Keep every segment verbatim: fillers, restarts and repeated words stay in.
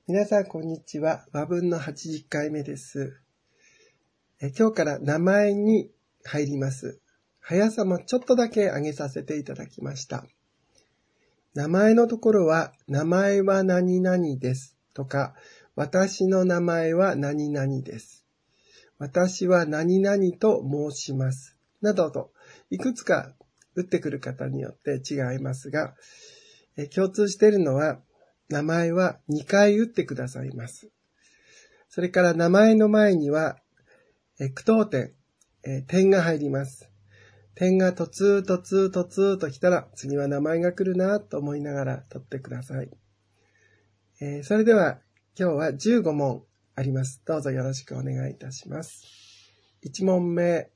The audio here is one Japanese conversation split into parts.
皆さんこんにちは。和文のはちじゅっかいめです。え今日から名前に入ります。速さもちょっとだけ上げさせていただきました。名前のところは、名前は何々ですとか、私の名前は何々です。私は何々と申します。などと、いくつか打ってくる方によって違いますが、え共通しているのは、名前はにかい打ってくださいます。それから名前の前には、え句読点、え点が入ります。点がとつーとつーとつーと来たら、次は名前が来るなと思いながら取ってください。えー、それでは、今日はじゅうごもんあります。どうぞよろしくお願いいたします。いち問目。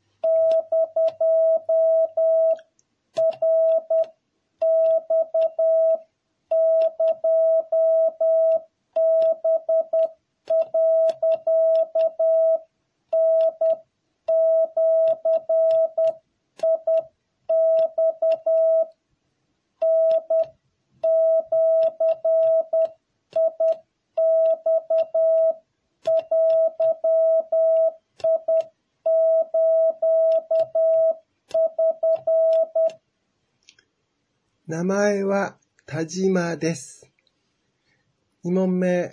名前は田島です。に問目。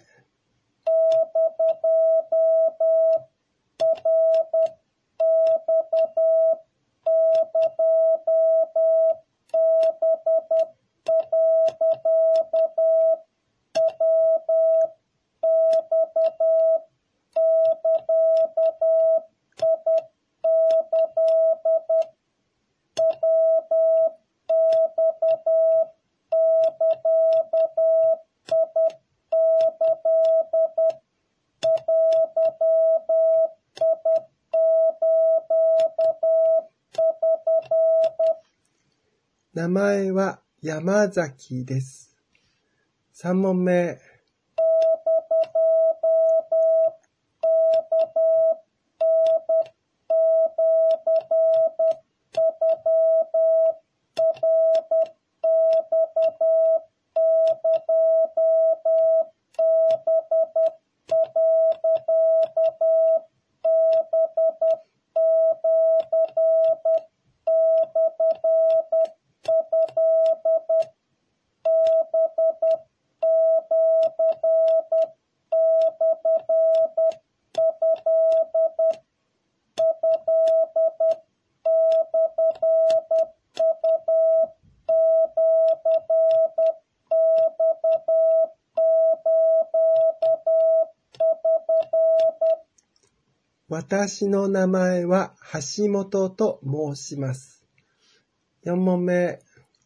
名前は山崎です。さん問目。私の名前は橋本と申します。よん問目。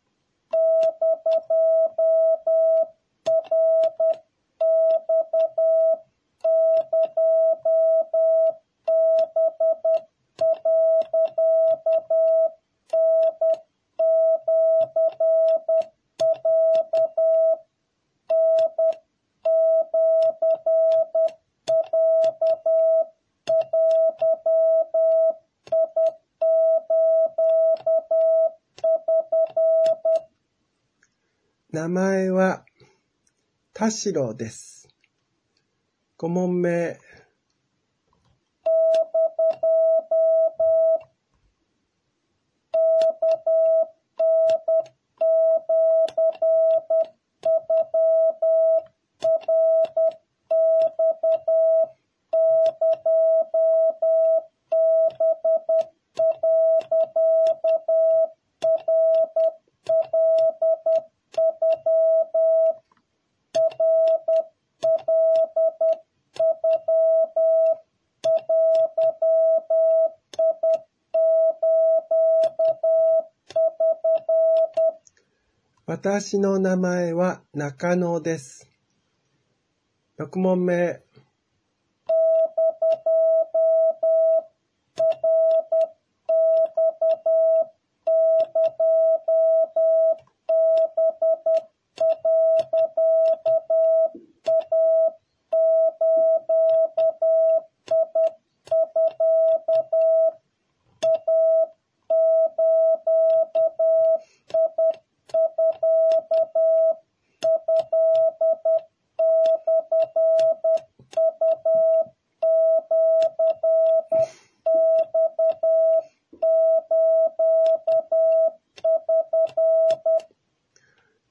名前は田代です。ご問目。私の名前は中野です。ろく問目。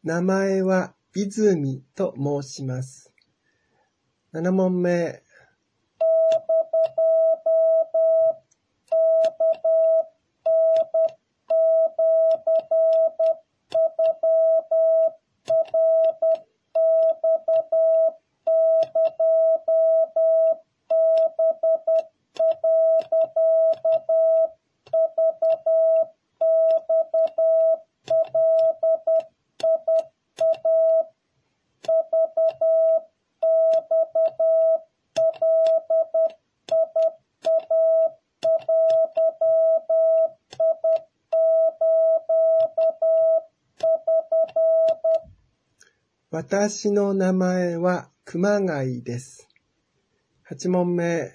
名前は泉と申します。なな問目。私の名前は熊谷です。はち問目。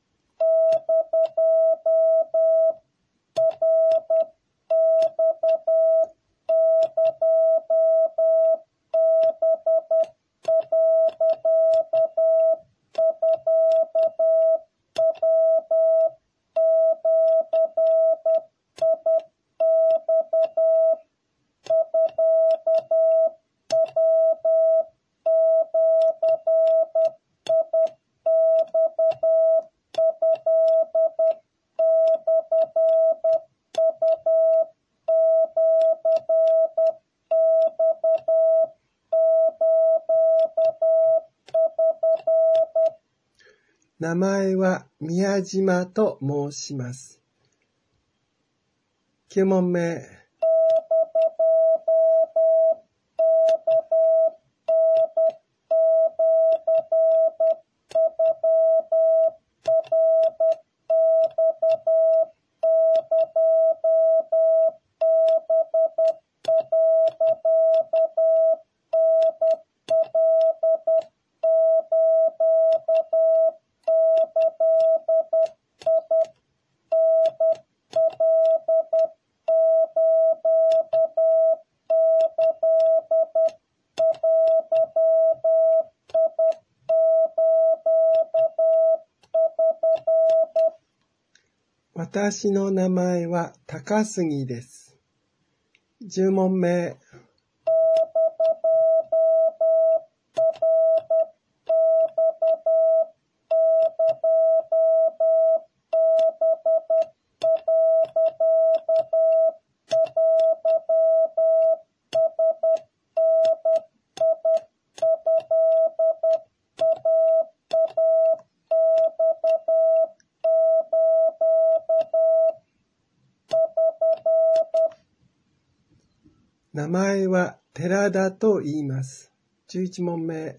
名前は宮島と申します。きゅう問目。私の名前は高杉です。じゅう問目。名前は寺田と言います。じゅういち問目。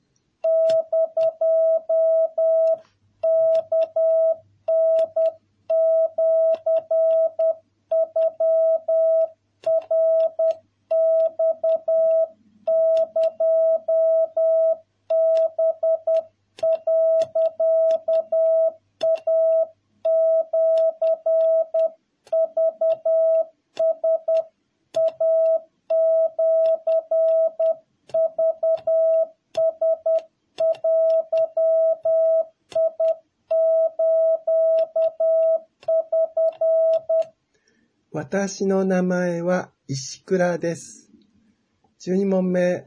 私の名前は石倉です。じゅうに問目。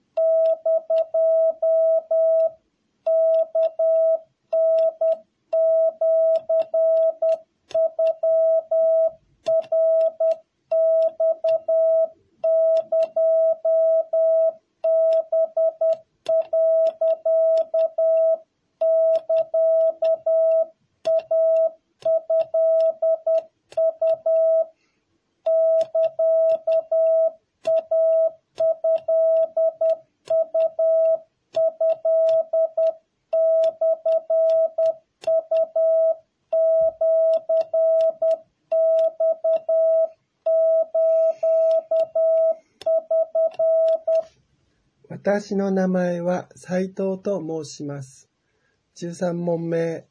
私の名前は斉藤と申します。じゅうさん問目。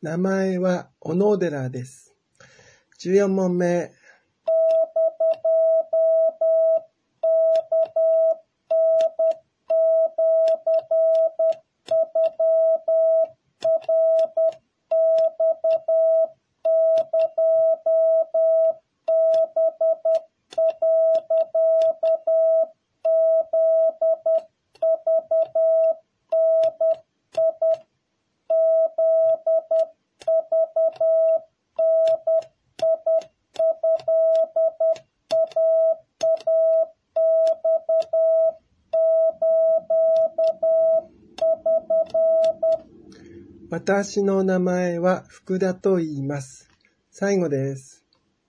名前は小野寺です。じゅうよん問目。私の名前は福田と言います。最後です。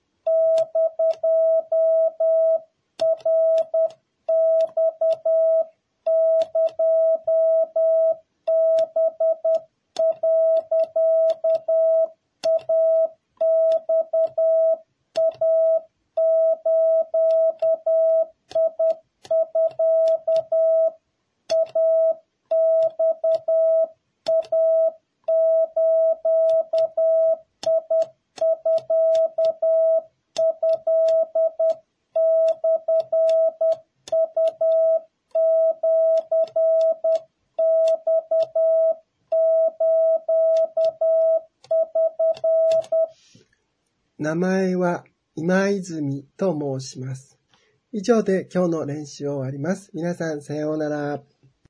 名前は今泉と申します。以上で今日の練習を終わります。皆さんさようなら。